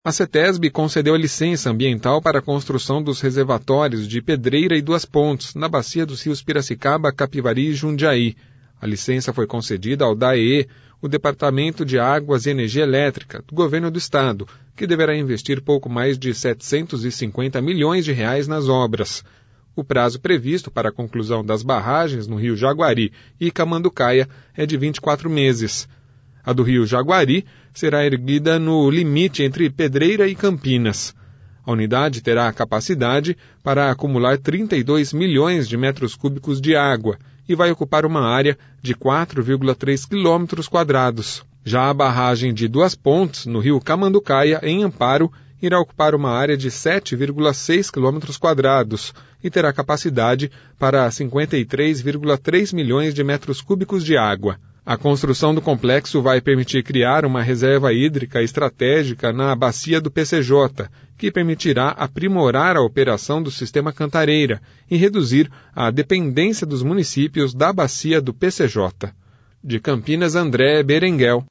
A CETESB concedeu a licença ambiental para a construção dos reservatórios de Pedreira e Duas Pontes, na bacia dos rios Piracicaba, Capivari e Jundiaí. A licença foi concedida ao DAEE, o Departamento de Águas e Energia Elétrica, do Governo do Estado, que deverá investir pouco mais de R$ 750 milhões nas obras. O prazo previsto para a conclusão das barragens no rio Jaguari e Camanducaia é de 24 meses. A do rio Jaguari será erguida no limite entre Pedreira e Campinas. A unidade terá a capacidade para acumular 32 milhões de metros cúbicos de água e vai ocupar uma área de 4,3 quilômetros quadrados. Já a barragem de Duas Pontes, no rio Camanducaia, em Amparo, irá ocupar uma área de 7,6 quilômetros quadrados e terá capacidade para 53,3 milhões de metros cúbicos de água. A construção do complexo vai permitir criar uma reserva hídrica estratégica na bacia do PCJ, que permitirá aprimorar a operação do sistema Cantareira e reduzir a dependência dos municípios da bacia do PCJ. De Campinas, André Berenguel.